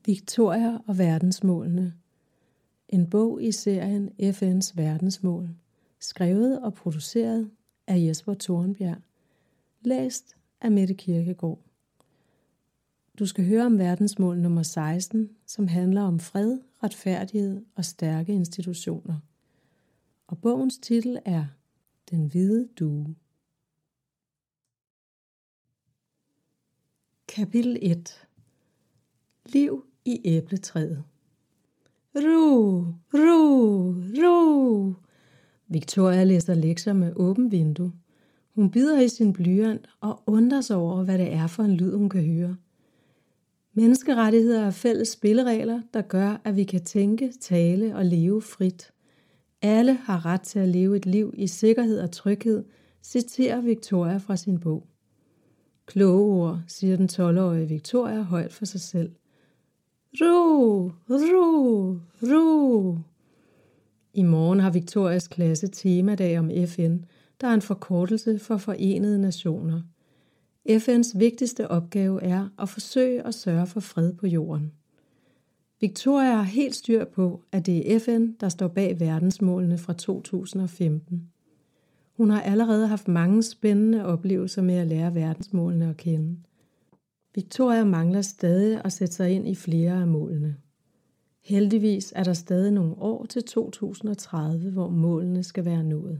Victoria og verdensmålene. En bog i serien FN's verdensmål. Skrevet og produceret af Jesper Tornbjerg. Læst af Mette Kirkegaard. Du skal høre om verdensmål nummer 16, som handler om fred, retfærdighed og stærke institutioner. Og bogens titel er Den hvide due. Kapitel 1. Liv i æbletræet. Ru, ru, ru. Victoria læser lektier med åbent vindue. Hun bider i sin blyant og undrer sig over, hvad det er for en lyd, hun kan høre. Menneskerettigheder er fælles spilleregler, der gør, at vi kan tænke, tale og leve frit. Alle har ret til at leve et liv i sikkerhed og tryghed, citerer Victoria fra sin bog. Kloge ord, siger den 12-årige Victoria højt for sig selv. Ru, ru, ru. I morgen har Victorias klasse temadag om FN, der er en forkortelse for Forenede Nationer. FN's vigtigste opgave er at forsøge at sørge for fred på jorden. Victoria har helt styr på, at det er FN, der står bag verdensmålene fra 2015. Hun har allerede haft mange spændende oplevelser med at lære verdensmålene at kende. Victoria mangler stadig at sætte sig ind i flere af målene. Heldigvis er der stadig nogle år til 2030, hvor målene skal være nået.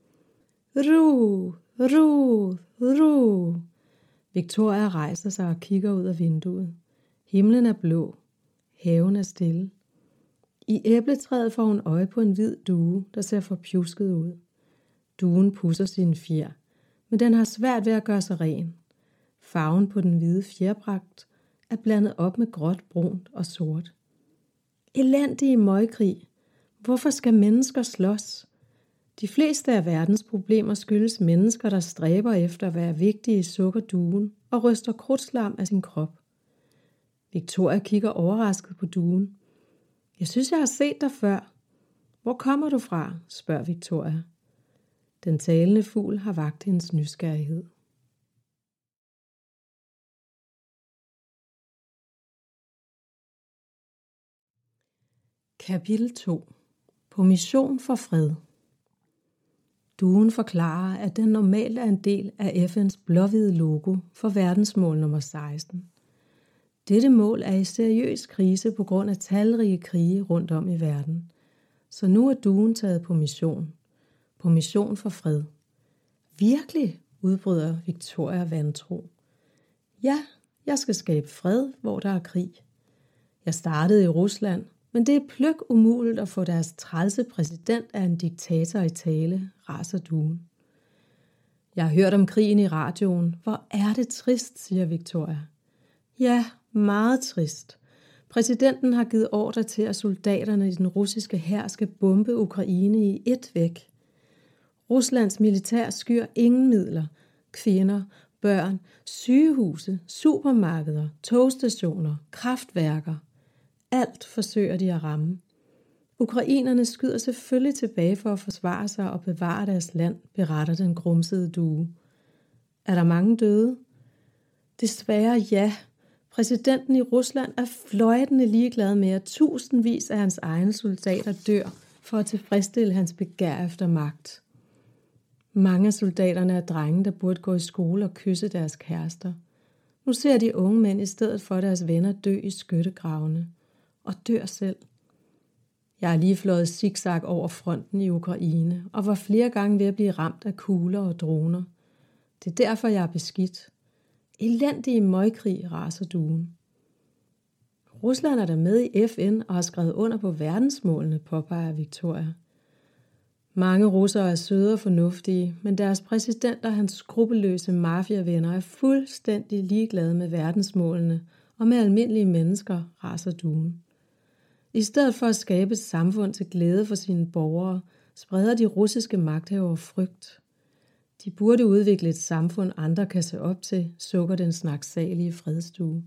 Ru, ru, ru. Victoria rejser sig og kigger ud af vinduet. Himlen er blå. Haven er stille. I æbletræet får hun øje på en hvid due, der ser forpjusket ud. Duen pudser sine fjer, men den har svært ved at gøre sig ren. Farven på den hvide fjerpragt er blandet op med gråt, brunt og sort. Elendige møgkrig. Hvorfor skal mennesker slås? De fleste af verdens problemer skyldes mennesker, der stræber efter at være vigtige i sukkerduen og ryster krudtslam af sin krop. Victoria kigger overrasket på duen. Jeg synes, jeg har set dig før. Hvor kommer du fra? Spørger Victoria. Den talende fugl har vakt hendes nysgerrighed. Kapitel 2. På mission for fred. Duen forklarer, at den normalt er en del af FN's blåhvide logo for verdensmål nummer 16. Dette mål er i seriøs krise på grund af talrige krige rundt om i verden. Så nu er duen taget på mission. På mission for fred. Virkelig, udbryder Victoria vantro. Ja, jeg skal skabe fred, hvor der er krig. Jeg startede i Rusland, men det er pløk umuligt at få deres trælse præsident af en diktator i tale, raser duen. Jeg har hørt om krigen i radioen. Hvor er det trist, siger Victoria. Ja, meget trist. Præsidenten har givet ordre til, at soldaterne i den russiske hær skal bombe Ukraine i ét væk. Ruslands militær skyr ingen midler. Kvinder, børn, sygehuse, supermarkeder, togstationer, kraftværker. Alt forsøger de at ramme. Ukrainerne skyder selvfølgelig tilbage for at forsvare sig og bevare deres land, beretter den grumsede due. Er der mange døde? Desværre ja. Præsidenten i Rusland er fløjtende ligeglad med, at tusindvis af hans egne soldater dør for at tilfredsstille hans begær efter magt. Mange af soldaterne er drenge, der burde gå i skole og kysse deres kærester. Nu ser de unge mænd i stedet for deres venner dø i skyttegravene. Og dør selv. Jeg har lige fløjet zigzag over fronten i Ukraine, og var flere gange ved at blive ramt af kugler og droner. Det er derfor, jeg er beskidt. Elendige møgkrig, raser duen. Rusland er der med i FN og har skrevet under på verdensmålene, påpeger Victoria. Mange russere er søde og fornuftige, men deres præsident og hans skrupelløse mafiavenner er fuldstændig ligeglade med verdensmålene og med almindelige mennesker, raser duen. I stedet for at skabe et samfund til glæde for sine borgere, spreder de russiske magthavere frygt. De burde udvikle et samfund, andre kan se op til, sukker den snaksalige fredsstue.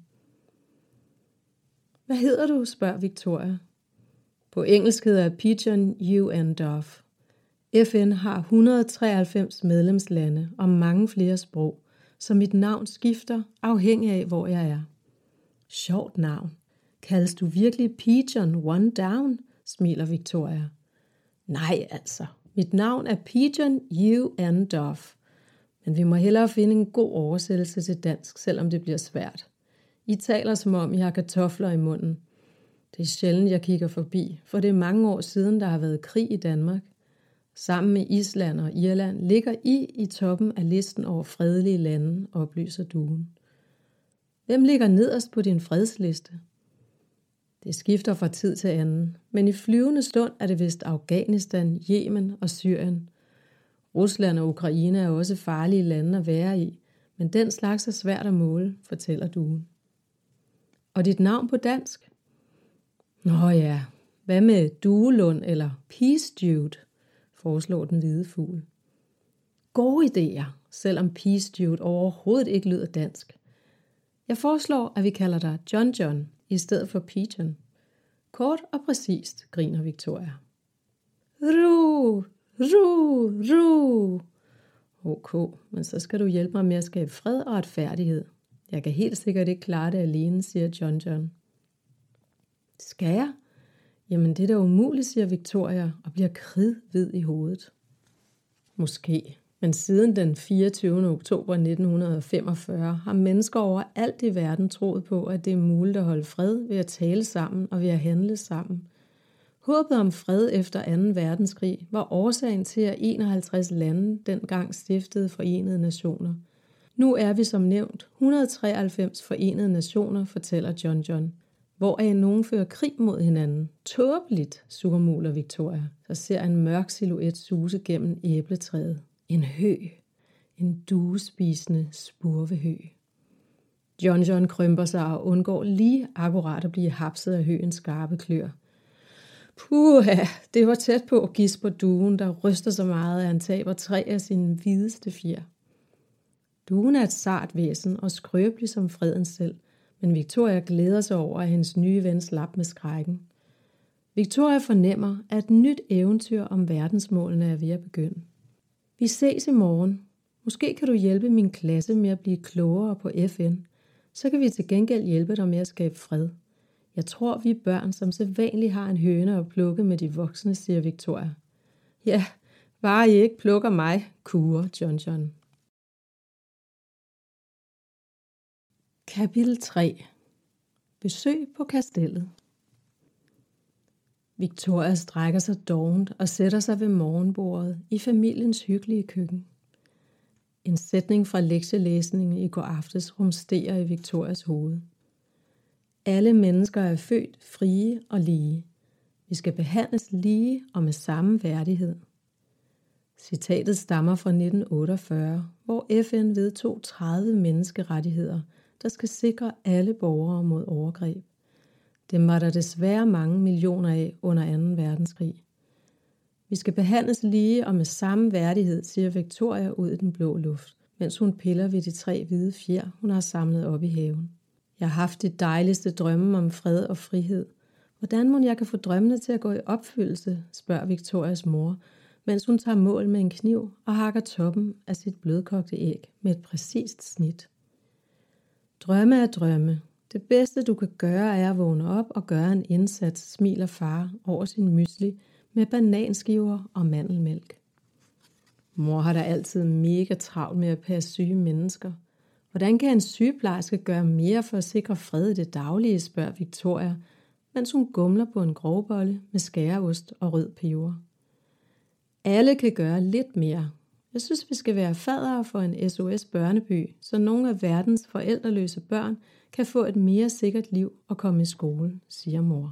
Hvad hedder du, spørger Victoria. På engelsk hedder Pigeon UN Dove. FN har 193 medlemslande og mange flere sprog, så mit navn skifter afhængig af, hvor jeg er. Sjovt navn. Kaldes du virkelig Pigeon One Down? Smiler Victoria. Nej altså, mit navn er Pigeon U.N. Duff. Men vi må hellere finde en god oversættelse til dansk, selvom det bliver svært. I taler som om, I har kartofler i munden. Det er sjældent, jeg kigger forbi, for det er mange år siden, der har været krig i Danmark. Sammen med Island og Irland ligger I toppen af listen over fredelige lande, oplyser duen. Hvem ligger nederst på din fredsliste? Det skifter fra tid til anden, men i flyvende stund er det vist Afghanistan, Yemen og Syrien. Rusland og Ukraine er også farlige lande at være i, men den slags er svært at måle, fortæller duen. Og dit navn på dansk? Nå ja, hvad med Duelund eller Peastewed, foreslår den hvide fugl. Gode idéer, selvom Peastewed overhovedet ikke lyder dansk. Jeg foreslår, at vi kalder dig John i stedet for Pigeon. Kort og præcist, griner Victoria. Ru, ru, ru. Okay, men så skal du hjælpe mig med at skabe fred og retfærdighed. Jeg kan helt sikkert ikke klare det alene, siger John. Skal jeg? Jamen det er da umuligt, siger Victoria og bliver kridhvid i hovedet. Måske, men siden den 24. oktober 1945 har mennesker overalt i verden troet på, at det er muligt at holde fred ved at tale sammen og ved at handle sammen. Håbet om fred efter 2. verdenskrig var årsagen til, at 51 lande dengang stiftede Forenede Nationer. Nu er vi som nævnt 193 Forenede Nationer, fortæller John. Hvoraf nogen fører krig mod hinanden. Tåbeligt, surmuler Victoria, så ser en mørk silhuet suse gennem æbletræet. En hø. En duespisende spurvehø. John krymper sig og undgår lige akkurat at blive hapset af høens skarpe klør. Puha, det var tæt på at gisper duen, der ryster så meget, at han taber 3 af sine hvideste fjer. Duen er et sart væsen og skrøbelig som freden selv, men Victoria glæder sig over, at hendes nye ven slap med skrækken. Victoria fornemmer, at et nyt eventyr om verdensmålene er ved at begynde. Vi ses i morgen. Måske kan du hjælpe min klasse med at blive klogere på FN. Så kan vi til gengæld hjælpe dig med at skabe fred. Jeg tror, vi er børn, som sædvanligt har en høne at plukke med de voksne, siger Victoria. Ja, bare I ikke plukker mig, kurer John. Kapitel 3. Besøg på kastellet. Victoria strækker sig dovent og sætter sig ved morgenbordet i familiens hyggelige køkken. En sætning fra lektielæsningen i går aftes rumsterer i Victorias hoved. Alle mennesker er født frie og lige. Vi skal behandles lige og med samme værdighed. Citatet stammer fra 1948, hvor FN vedtog 30 menneskerettigheder, der skal sikre alle borgere mod overgreb. Dem var der desværre mange millioner af under 2. verdenskrig. Vi skal behandles lige og med samme værdighed, siger Victoria ud i den blå luft, mens hun piller ved de 3 hvide fjer, hun har samlet op i haven. Jeg har haft de dejligste drømme om fred og frihed. Hvordan må jeg kan få drømmene til at gå i opfyldelse, spørger Victorias mor, mens hun tager mål med en kniv og hakker toppen af sit blødkogte æg med et præcist snit. Drømme er drømme. Det bedste du kan gøre er at vågne op og gøre en indsats, smiler far over sin mysli med bananskiver og mandelmælk. Mor har da altid mega travlt med at passe syge mennesker. Hvordan kan en sygeplejerske gøre mere for at sikre fred i det daglige, spørger Victoria, mens hun gumler på en grovbolle med skæreost og rød peber. Alle kan gøre lidt mere. Jeg synes, vi skal være faddere for en SOS børneby, så nogle af verdens forældreløse børn kan få et mere sikkert liv og komme i skole, siger mor.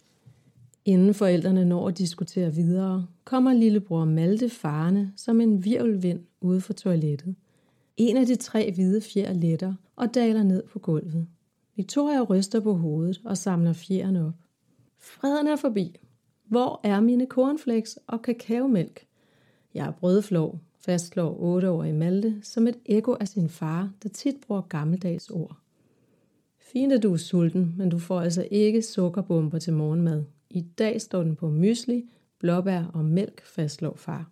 Inden forældrene når at diskutere videre, kommer lillebror Malte farende som en hvirvelvind ude for toilettet. En af de 3 hvide fjer letter og daler ned på gulvet. Victoria ryster på hovedet og samler fjerne op. Freden er forbi. Hvor er mine cornflakes og kakaomælk? Jeg er brødflov, fastslår 8-årige Malte som et ekko af sin far, der tit bruger gammeldags ord. Fint, at du er sulten, men du får altså ikke sukkerbomber til morgenmad. I dag står den på mysli, blåbær og mælk, fastslår far.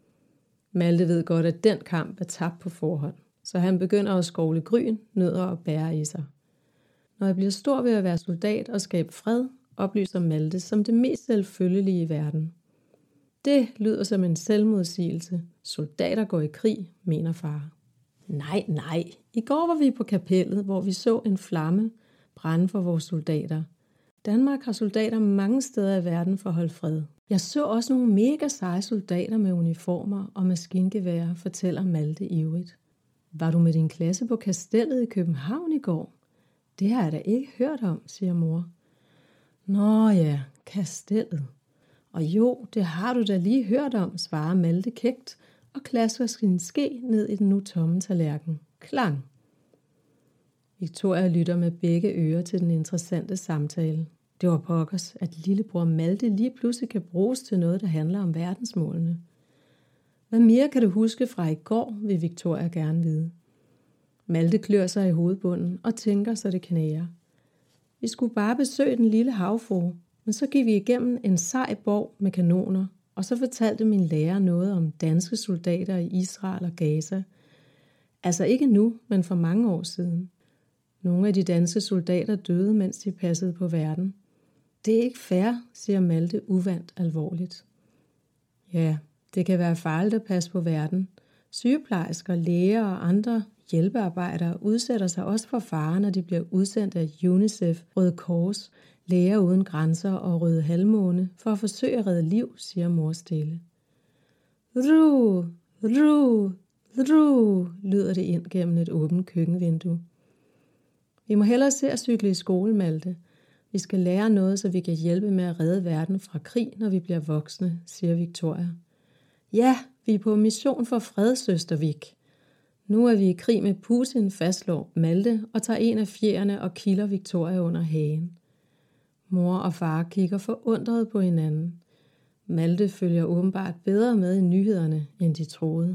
Malte ved godt, at den kamp er tabt på forhånd, så han begynder at skovle gryn, nødder og bær i sig. Når jeg bliver stor, vil jeg være soldat og skabe fred, oplyser Malte som det mest selvfølgelige i verden. Det lyder som en selvmodsigelse. Soldater går i krig, mener far. Nej. I går var vi på kapellet, hvor vi så en flamme brænde for vores soldater. Danmark har soldater mange steder i verden for at holde fred. Jeg så også nogle mega seje soldater med uniformer og maskingeværer, fortæller Malte ivrigt. Var du med din klasse på Kastellet i København i går? Det har jeg da ikke hørt om, siger mor. Nå ja, Kastellet. Og jo, det har du da lige hørt om, svarer Malte kægt og klasker sin ske ned i den nu tomme tallerken. Klang. Victoria lytter med begge ører til den interessante samtale. Det var pokkers, at lillebror Malte lige pludselig kan bruges til noget, der handler om verdensmålene. Hvad mere kan du huske fra i går, vil Victoria gerne vide. Malte klør sig i hovedbunden og tænker, så det knæger. Vi skulle bare besøge den lille havfrue, men så gik vi igennem en sej borg med kanoner, og så fortalte min lærer noget om danske soldater i Israel og Gaza. Altså ikke nu, men for mange år siden. Nogle af de danske soldater døde, mens de passede på verden. Det er ikke fair, siger Malte uvant alvorligt. Ja, det kan være farligt at passe på verden. Sygeplejersker, læger og andre hjælpearbejdere udsætter sig også for fare, når de bliver udsendt af UNICEF, Røde Kors, Læger Uden Grænser og Røde Halvmåne for at forsøge at redde liv, siger mor stille. Ru, lyder det ind gennem et åbent køkkenvindue. Vi må hellere se at cykle i skole, Malte. Vi skal lære noget, så vi kan hjælpe med at redde verden fra krig, når vi bliver voksne, siger Victoria. Ja, vi er på mission for fred, søster Vic. Nu er vi i krig med Putin, fastslår Malte og tager en af fjerene og kilder Victoria under hagen. Mor og far kigger forundret på hinanden. Malte følger åbenbart bedre med i nyhederne, end de troede.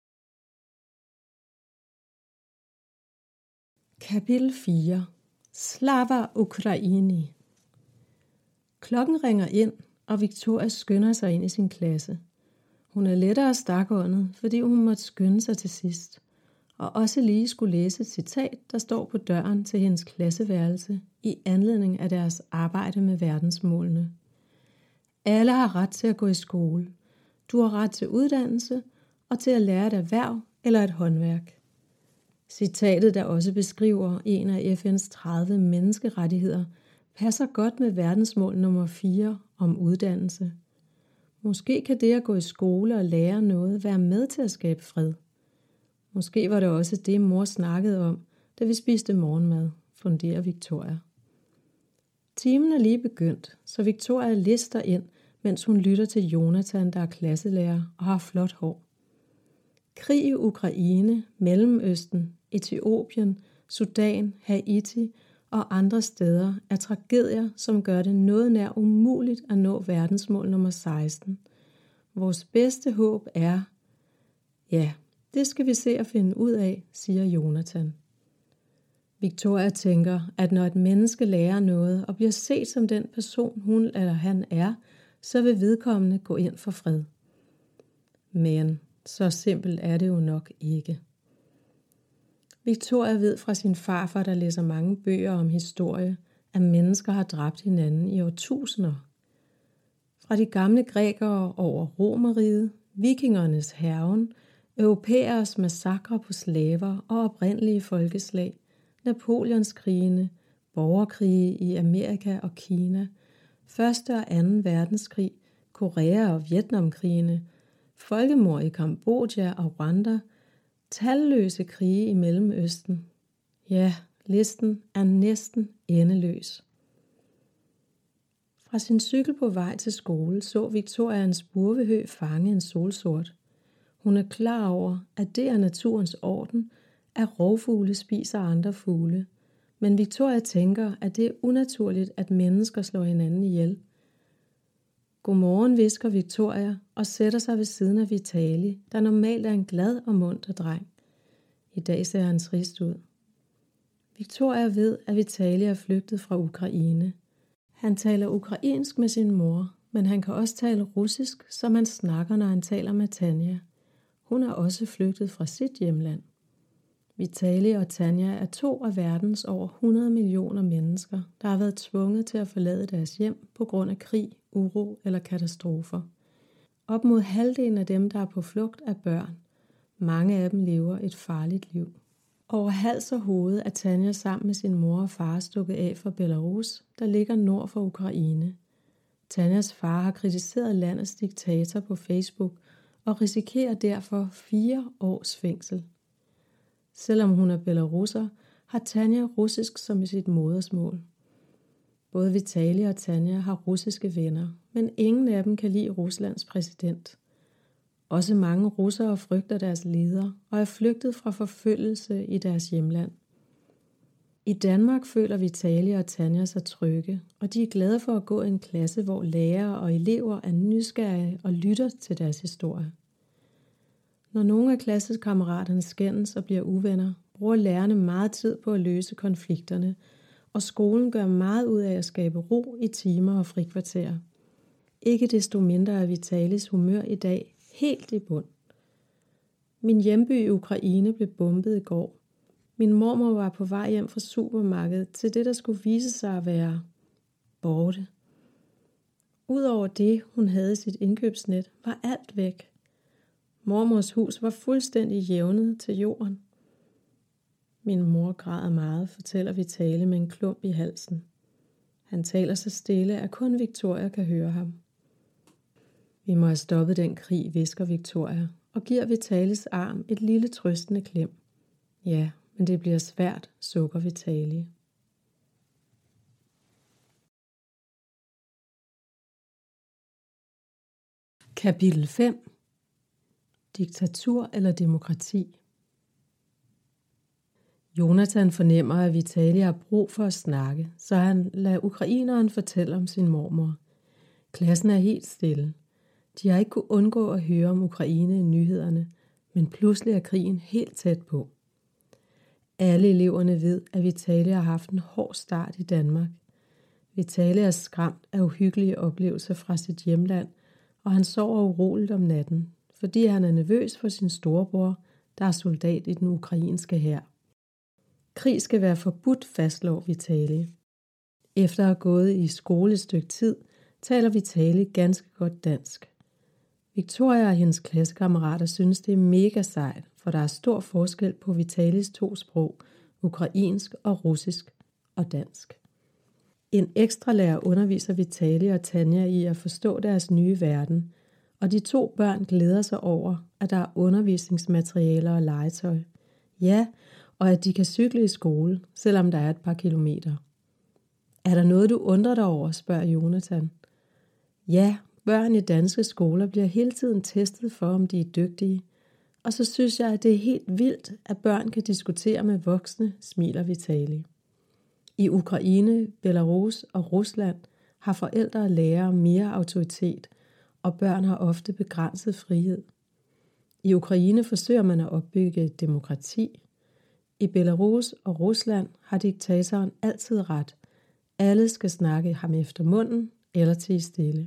Kapitel 4. Slava Ukraini. Klokken ringer ind, og Victoria skynder sig ind i sin klasse. Hun er lettere stakåndet, fordi hun måtte skynde sig til sidst, og også lige skulle læse et citat, der står på døren til hendes klasseværelse i anledning af deres arbejde med verdensmålene. Alle har ret til at gå i skole. Du har ret til uddannelse og til at lære et erhverv eller et håndværk. Citatet, der også beskriver en af FN's 30 menneskerettigheder, passer godt med verdensmål nummer 4 om uddannelse. Måske kan det at gå i skole og lære noget være med til at skabe fred. Måske var det også det, mor snakkede om, da vi spiste morgenmad, funderer Victoria. Timen er lige begyndt, så Victoria lister ind, mens hun lytter til Jonathan, der er klasselærer og har flot hår. Krig i Ukraine, Mellemøsten, Etiopien, Sudan, Haiti og andre steder er tragedier, som gør det noget nær umuligt at nå verdensmål nummer 16. Vores bedste håb er, ja, det skal vi se at finde ud af, siger Jonathan. Victoria tænker, at når et menneske lærer noget og bliver set som den person, hun eller han er, så vil vedkommende gå ind for fred. Men så simpelt er det jo nok ikke. Victoria ved fra sin farfar, der læser mange bøger om historie, at mennesker har dræbt hinanden i årtusinder. Fra de gamle grækere over Romerriget, vikingernes hærgen, europæers massakre på slaver og oprindelige folkeslag, Napoleonskrigene, borgerkrige i Amerika og Kina, 1. og 2. verdenskrig, Korea- og Vietnamkrigene, folkemord i Kambodja og Rwanda, talløse krige i Mellemøsten. Ja, listen er næsten endeløs. Fra sin cykel på vej til skole så Victoria en spurvehø fange en solsort. Hun er klar over, at det er naturens orden, at rovfugle spiser andre fugle. Men Victoria tænker, at det er unaturligt, at mennesker slår hinanden ihjel. Godmorgen, hvisker Victoria og sætter sig ved siden af Vitali, der normalt er en glad og munter dreng. I dag ser han trist ud. Victoria ved, at Vitali er flygtet fra Ukraine. Han taler ukrainsk med sin mor, men han kan også tale russisk, som han snakker, når han taler med Tanja. Hun er også flygtet fra sit hjemland. Vitaly og Tanja er 2 af verdens over 100 millioner mennesker, der har været tvunget til at forlade deres hjem på grund af krig, uro eller katastrofer. Op mod halvdelen af dem, der er på flugt, er børn. Mange af dem lever et farligt liv. Over hals og hoved er Tanja sammen med sin mor og far stukket af fra Belarus, der ligger nord for Ukraine. Tanjas far har kritiseret landets diktator på Facebook og risikerer derfor 4 års fængsel. Selvom hun er belarusser, har Tanja russisk som sit modersmål. Både Vitaly og Tanja har russiske venner, men ingen af dem kan lide Ruslands præsident. Også mange russere frygter deres leder og er flygtet fra forfølgelse i deres hjemland. I Danmark føler Vitaly og Tanja sig trygge, og de er glade for at gå i en klasse, hvor lærere og elever er nysgerrige og lytter til deres historie. Når nogle af klassekammeraterne skændes og bliver uvenner, bruger lærerne meget tid på at løse konflikterne, og skolen gør meget ud af at skabe ro i timer og frikvarterer. Ikke desto mindre er Vitalys humør i dag helt i bund. Min hjemby i Ukraine blev bombet i går. Min mormor var på vej hjem fra supermarkedet til det, der skulle vise sig at være borte. Udover det, hun havde i sit indkøbsnet, var alt væk. Mormors hus var fuldstændig jævnet til jorden. Min mor græder meget, fortæller Vitaly med en klump i halsen. Han taler så stille, at kun Victoria kan høre ham. Vi må have stoppet den krig, hvisker Victoria, og giver Vitalys arm et lille trøstende klem. Ja, men det bliver svært, sukker Vitaly. Kapitel 5. Diktatur eller demokrati? Jonathan fornemmer, at Vitaly har brug for at snakke, så han lader ukraineren fortælle om sin mormor. Klassen er helt stille. De har ikke kunnet undgå at høre om Ukraine i nyhederne, men pludselig er krigen helt tæt på. Alle eleverne ved, at Vitaly har haft en hård start i Danmark. Vitaly er skræmt af uhyggelige oplevelser fra sit hjemland, og han sover uroligt om natten, fordi han er nervøs for sin storebror, der er soldat i den ukrainske hær. Krig skal være forbudt, fastslår Vitaly. Efter at have gået i skole et stykke tid, taler Vitaly ganske godt dansk. Victoria og hendes klassekammerater synes, det er mega sejt, for der er stor forskel på Vitalys 2 sprog, ukrainsk og russisk og dansk. En ekstra lærer underviser Vitaly og Tanja i at forstå deres nye verden, og de 2 børn glæder sig over, at der er undervisningsmaterialer og legetøj. Ja, og at de kan cykle i skole, selvom der er et par kilometer. Er der noget, du undrer dig over, spørger Jonathan. Ja, børn i danske skoler bliver hele tiden testet for, om de er dygtige. Og så synes jeg, at det er helt vildt, at børn kan diskutere med voksne, smiler Vitaly. I Ukraine, Belarus og Rusland har forældre og lærere mere autoritet, og børn har ofte begrænset frihed. I Ukraine forsøger man at opbygge et demokrati. I Belarus og Rusland har diktatoren altid ret. Alle skal snakke ham efter munden eller tie stille.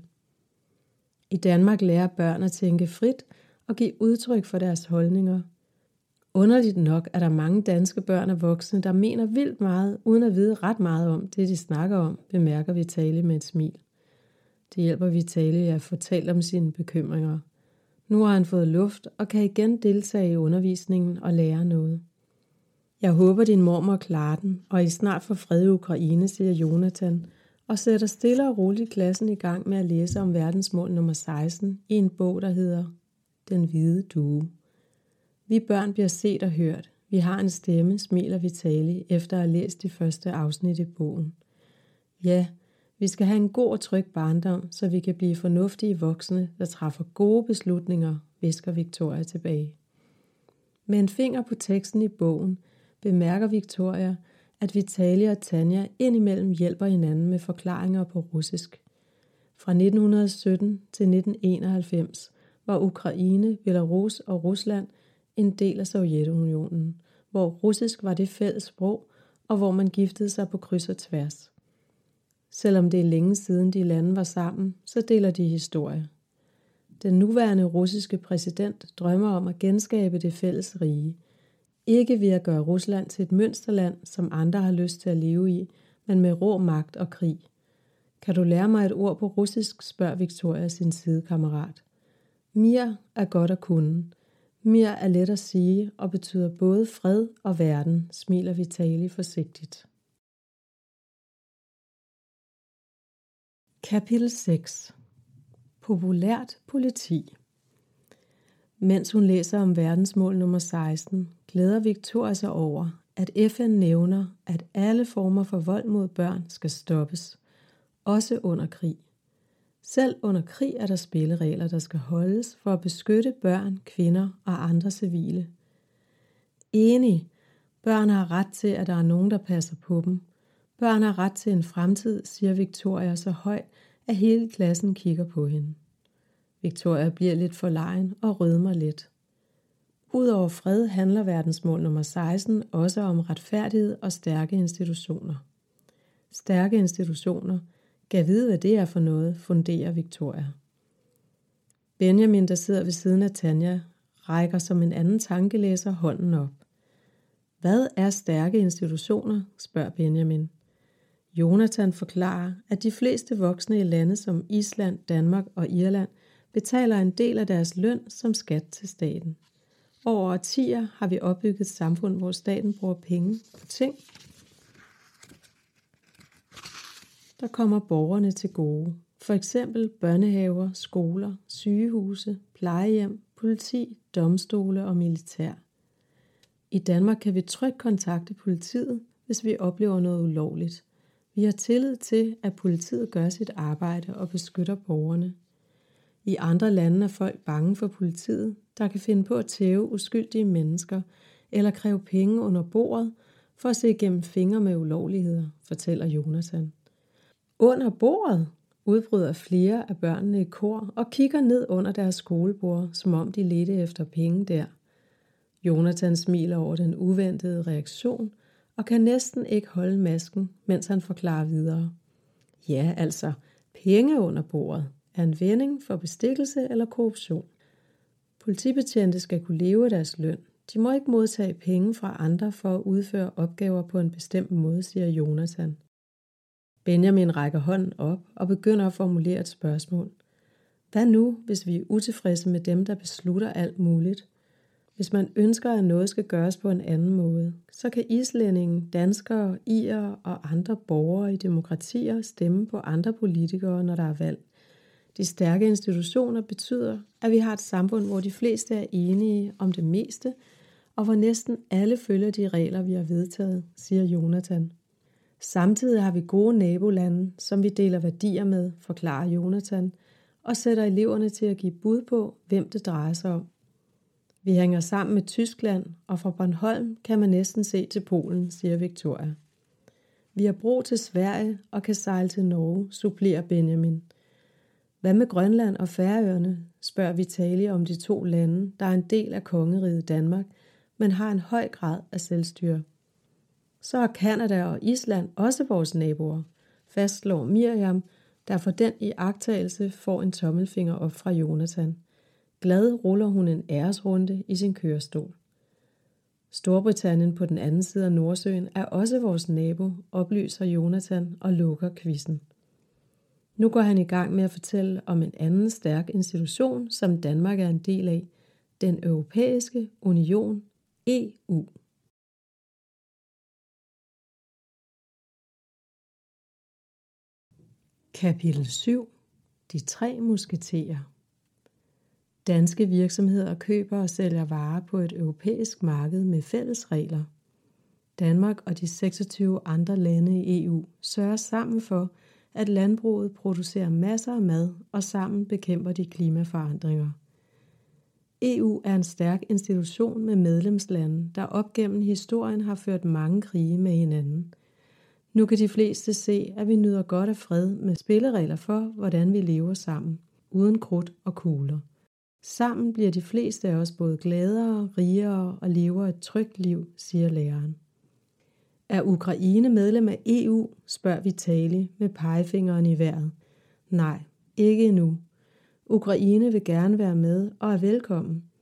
I Danmark lærer børn at tænke frit og give udtryk for deres holdninger. Underligt nok er der mange danske børn og voksne, der mener vildt meget, uden at vide ret meget om det, de snakker om, bemærker Vitaly med et smil. Det hjælper Vitaly at fortælle om sine bekymringer. Nu har han fået luft og kan igen deltage i undervisningen og lære noget. Jeg håber, din mormor klarer den, og I snart får fred i Ukraine, siger Jonathan, og sætter stille og roligt klassen i gang med at læse om verdensmål nummer 16 i en bog, der hedder Den hvide due. Vi børn bliver set og hørt. Vi har en stemme, smiler Vitaly efter at have læst de første afsnit i bogen. Ja, vi skal have en god og tryg barndom, så vi kan blive fornuftige voksne, der træffer gode beslutninger, hvisker Victoria tilbage. Med en finger på teksten i bogen bemærker Victoria, at Vitaly og Tanja indimellem hjælper hinanden med forklaringer på russisk. Fra 1917 til 1991 var Ukraine, Belarus og Rusland en del af Sovjetunionen, hvor russisk var det fælles sprog, og hvor man giftede sig på kryds og tværs. Selvom det er længe siden de lande var sammen, så deler de historie. Den nuværende russiske præsident drømmer om at genskabe det fælles rige. Ikke ved at gøre Rusland til et mønsterland, som andre har lyst til at leve i, men med rå magt og krig. Kan du lære mig et ord på russisk, spørger Victoria sin sidekammerat. Mir er godt at kunne. Mir er let at sige og betyder både fred og verden, smiler Vitali forsigtigt. Kapitel 6. Populært politi. Mens hun læser om verdensmål nummer 16, glæder Victoria sig over, at FN nævner, at alle former for vold mod børn skal stoppes, også under krig. Selv under krig er der spilleregler, der skal holdes for at beskytte børn, kvinder og andre civile. Enig. Børn har ret til, at der er nogen, der passer på dem. Børn har ret til en fremtid, siger Victoria så højt, at hele klassen kigger på hende. Victoria bliver lidt forlegen og rødmer lidt. Udover fred handler verdensmål nummer 16 også om retfærdighed og stærke institutioner. Stærke institutioner. Kan vide, hvad det er for noget, funderer Victoria. Benjamin, der sidder ved siden af Tanja, rækker som en anden tankelæser hånden op. Hvad er stærke institutioner, spørger Benjamin. Jonathan forklarer, at de fleste voksne i lande som Island, Danmark og Irland betaler en del af deres løn som skat til staten. Over årtier har vi opbygget et samfund, hvor staten bruger penge på ting, der kommer borgerne til gode. For eksempel børnehaver, skoler, sygehuse, plejehjem, politi, domstole og militær. I Danmark kan vi trygt kontakte politiet, hvis vi oplever noget ulovligt. Vi har tillid til, at politiet gør sit arbejde og beskytter borgerne. I andre lande er folk bange for politiet, der kan finde på at tæve uskyldige mennesker eller kræve penge under bordet for at se igennem fingre med ulovligheder, fortæller Jonathan. Under bordet, udbryder flere af børnene i kor og kigger ned under deres skolebord, som om de ledte efter penge der. Jonathan smiler over den uventede reaktion og kan næsten ikke holde masken, mens han forklarer videre. Ja, altså, penge under bordet er en vending for bestikkelse eller korruption. Politibetjente skal kunne leve af deres løn. De må ikke modtage penge fra andre for at udføre opgaver på en bestemt måde, siger Jonathan. Benjamin rækker hånden op og begynder at formulere et spørgsmål. Hvad nu, hvis vi er utilfredse med dem, der beslutter alt muligt? Hvis man ønsker, at noget skal gøres på en anden måde, så kan islændinge, danskere, irere og andre borgere i demokratier stemme på andre politikere, når der er valg. De stærke institutioner betyder, at vi har et samfund, hvor de fleste er enige om det meste, og hvor næsten alle følger de regler, vi har vedtaget, siger Jonathan. Samtidig har vi gode nabolande, som vi deler værdier med, forklarer Jonathan, og sætter eleverne til at give bud på, hvem det drejer sig om. Vi hænger sammen med Tyskland, og fra Bornholm kan man næsten se til Polen, siger Victoria. Vi har bro til Sverige og kan sejle til Norge, supplerer Benjamin. Hvad med Grønland og Færøerne, spørger Vitali om de to lande, der er en del af kongeriget Danmark, men har en høj grad af selvstyre. Så er Canada og Island også vores naboer, fastslår Miriam, der for den iagttagelse får en tommelfinger op fra Jonathan. Glad ruller hun en æresrunde i sin kørestol. Storbritannien på den anden side af Nordsøen er også vores nabo, oplyser Jonathan og lukker quizzen. Nu går han i gang med at fortælle om en anden stærk institution, som Danmark er en del af, den Europæiske Union, EU. Kapitel 7. De tre musketerer. Danske virksomheder køber og sælger varer på et europæisk marked med fælles regler. Danmark og de 26 andre lande i EU sørger sammen for, at landbruget producerer masser af mad, og sammen bekæmper de klimaforandringer. EU er en stærk institution med medlemslande, der op gennem historien har ført mange krige med hinanden. Nu kan de fleste se, at vi nyder godt af fred med spilleregler for, hvordan vi lever sammen, uden krudt og kugler. Sammen bliver de fleste af os både gladere, rigere og lever et trygt liv, siger læreren. Er Ukraine medlem af EU, spørger Vitali med pegefingeren i vejret. Nej, ikke endnu. Ukraine vil gerne være med og er velkommen.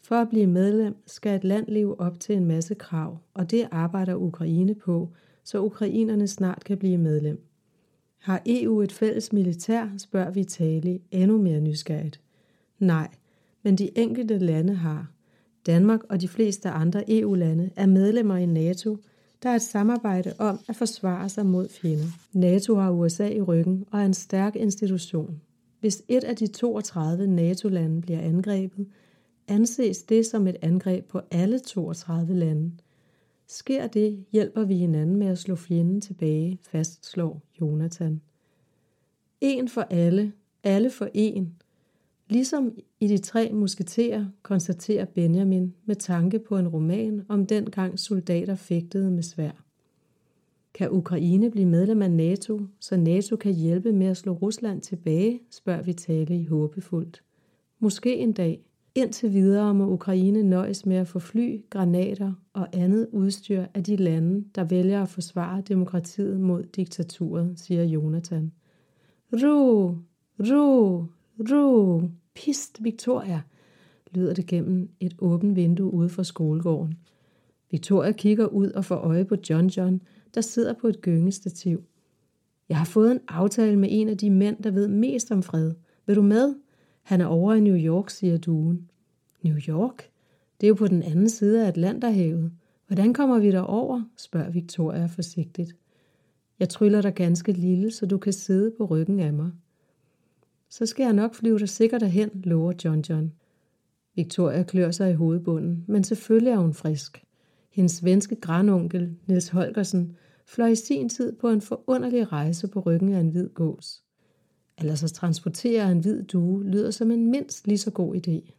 For at blive medlem skal et land leve op til en masse krav, og det arbejder Ukraine på, så ukrainerne snart kan blive medlem. Har EU et fælles militær, spørger Vitali endnu mere nysgerrigt. Nej, men de enkelte lande har. Danmark og de fleste andre EU-lande er medlemmer i NATO, der er et samarbejde om at forsvare sig mod fjender. NATO har USA i ryggen og er en stærk institution. Hvis et af de 32 NATO-lande bliver angrebet, anses det som et angreb på alle 32 lande. Sker det, hjælper vi hinanden med at slå fjenden tilbage, fastslår Jonathan. En for alle, alle for en. Ligesom i De 3 musketerer, konstaterer Benjamin med tanke på en roman om dengang soldater fægtede med sværd. Kan Ukraine blive medlem af NATO, så NATO kan hjælpe med at slå Rusland tilbage, spørger Vitali håbefuldt. Måske en dag. Indtil videre må Ukraine nøjes med at få fly, granater og andet udstyr af de lande, der vælger at forsvare demokratiet mod diktaturet, siger Jonathan. Ru, ru, ru, pist, Victoria, lyder det gennem et åbent vindue ude for skolegården. Victoria kigger ud og får øje på John, der sidder på et gyngestativ. Jeg har fået en aftale med en af de mænd, der ved mest om fred. Vil du med? Han er over i New York, siger duen. New York? Det er jo på den anden side af Atlanterhavet. Hvordan kommer vi derover? Spørger Victoria forsigtigt. Jeg tryller dig ganske lille, så du kan sidde på ryggen af mig. Så skal jeg nok flyve dig sikkert derhen, lover John. Victoria klør sig i hovedbunden, men selvfølgelig er hun frisk. Hendes svenske grandonkel, Niels Holgersen, fløj i sin tid på en forunderlig rejse på ryggen af en hvid gås. Ellers at transportere en hvid due lyder som en mindst lige så god idé.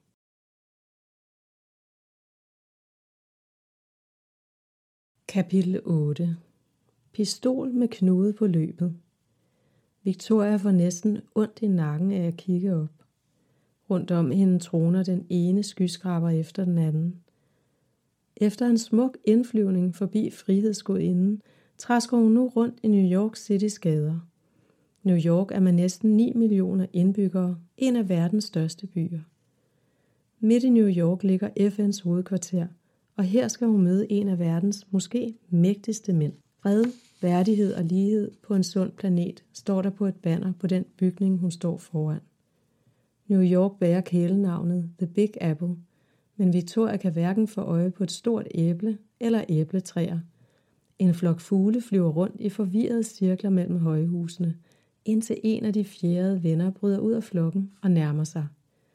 Kapitel 8. Pistol med knude på løbet. Victoria får næsten ondt i nakken af at kigge op. Rundt om hende troner den ene skyskraber efter den anden. Efter en smuk indflyvning forbi Frihedsgudinden, trasker hun nu rundt i New York Citys gader. New York er med næsten 9 millioner indbyggere en af verdens største byer. Midt i New York ligger FN's hovedkvarter, og her skal hun møde en af verdens måske mægtigste mænd. Fred, værdighed og lighed på en sund planet står der på et banner på den bygning, hun står foran. New York bærer kælenavnet The Big Apple, men Victoria kan hverken få øje på et stort æble eller æbletræer. En flok fugle flyver rundt i forvirrede cirkler mellem højhusene, indtil en af de fjerde venner bryder ud af flokken og nærmer sig.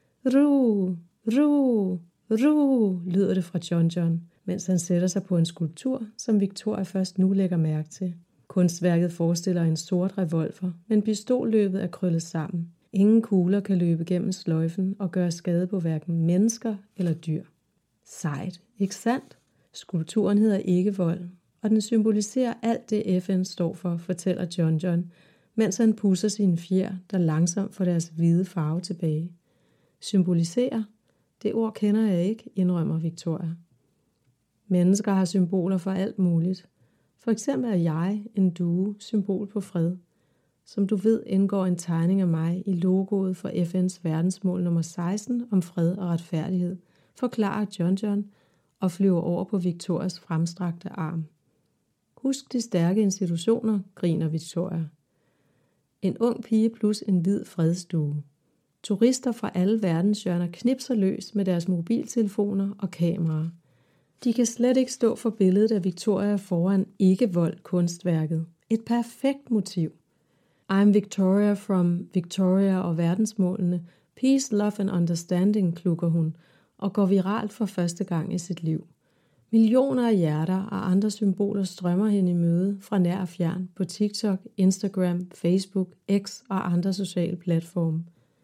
Ru, ru, ru, lyder det fra John, mens han sætter sig på en skulptur, som Victoria først nu lægger mærke til. Kunstværket forestiller en sort revolver, men pistolløbet er krøllet sammen. Ingen kugler kan løbe gennem sløjfen og gøre skade på hverken mennesker eller dyr. Sejt, ikke sandt? Skulpturen hedder ikke vold, og den symboliserer alt det FN står for, fortæller John, mens han pudser sine fjer, der langsomt får deres hvide farve tilbage. Symboliserer? Det ord kender jeg ikke, indrømmer Victoria. Mennesker har symboler for alt muligt. For eksempel er jeg, en due, symbol på fred. Som du ved, indgår en tegning af mig i logoet for FN's verdensmål nummer 16 om fred og retfærdighed, forklarer John og flyver over på Victorias fremstrakte arm. Husk de stærke institutioner, griner Victoria. En ung pige plus en hvid fredsdue. Turister fra alle verdenshjørner knipser løs med deres mobiltelefoner og kameraer. De kan slet ikke stå for billedet af Victoria foran ikke-vold-kunstværket. Et perfekt motiv. I'm Victoria from Victoria og verdensmålene. Peace, love and understanding, klukker hun, og går viralt for første gang i sit liv. Millioner af hjerter og andre symboler strømmer hende i møde fra nær og fjern på TikTok, Instagram, Facebook, X og andre sociale platforme.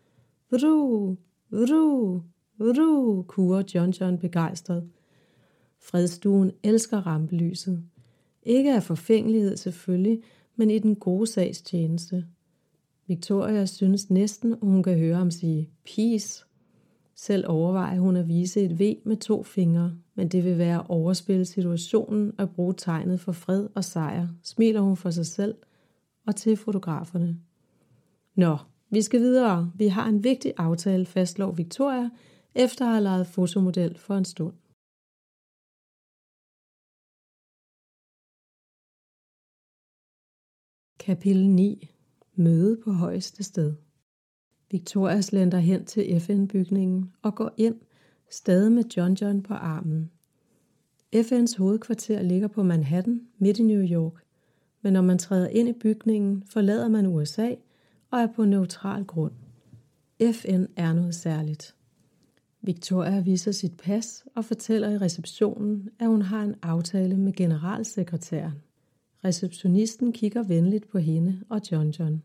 Vru, vru, vru, kurer John begejstret. Fredsduen elsker rampelyset. Ikke af forfængelighed selvfølgelig, men i den gode sags tjeneste. Victoria synes næsten, at hun kan høre ham sige peace. Selv overvejer hun at vise et V med 2 fingre, men det vil være at overspille situationen og bruge tegnet for fred og sejr, smiler hun for sig selv og til fotograferne. Nå, vi skal videre. Vi har en vigtig aftale, fastslår Victoria, efter at have leget fotomodel for en stund. Kapitel 9. Møde på højeste sted. Victoria slender hen til FN-bygningen og går ind, stadig med John på armen. FN's hovedkvarter ligger på Manhattan, midt i New York, men når man træder ind i bygningen, forlader man USA og er på neutral grund. FN er noget særligt. Victoria viser sit pas og fortæller i receptionen, at hun har en aftale med generalsekretæren. Receptionisten kigger venligt på hende og John.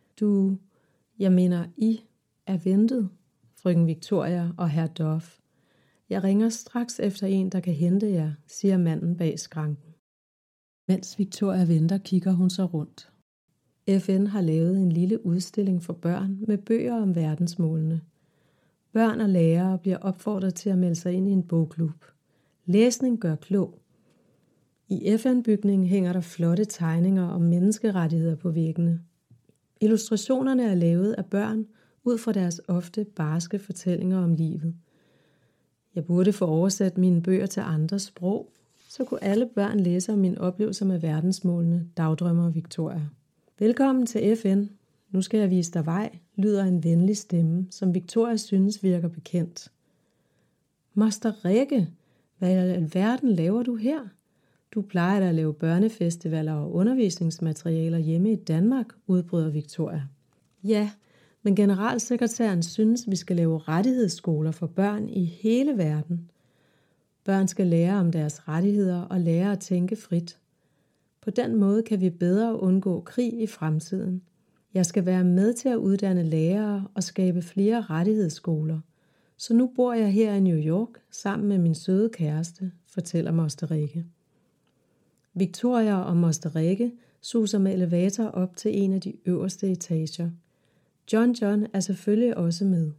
I er ventet, frøken Victoria og herr Duff. Jeg ringer straks efter en, der kan hente jer, siger manden bag skranken. Mens Victoria venter, kigger hun sig rundt. FN har lavet en lille udstilling for børn med bøger om verdensmålene. Børn og lærere bliver opfordret til at melde sig ind i en bogklub. Læsning gør klog. I FN-bygningen hænger der flotte tegninger om menneskerettigheder på væggene. Illustrationerne er lavet af børn ud fra deres ofte barske fortællinger om livet. Jeg burde få oversat mine bøger til andre sprog, så kunne alle børn læse om mine oplevelser med verdensmålene, dagdrømmer Victoria. Velkommen til FN. Nu skal jeg vise dig vej, lyder en venlig stemme, som Victoria synes virker bekendt. Moster Rikke, hvad i alverden laver du her? Du plejer da at lave børnefestivaler og undervisningsmaterialer hjemme i Danmark, udbryder Victoria. Ja, men generalsekretæren synes, vi skal lave rettighedsskoler for børn i hele verden. Børn skal lære om deres rettigheder og lære at tænke frit. På den måde kan vi bedre undgå krig i fremtiden. Jeg skal være med til at uddanne lærere og skabe flere rettighedsskoler. Så nu bor jeg her i New York sammen med min søde kæreste, fortæller moster Rikke. Victoria og moster Rikke suser med elevator op til en af de øverste etager. John er selvfølgelig også med.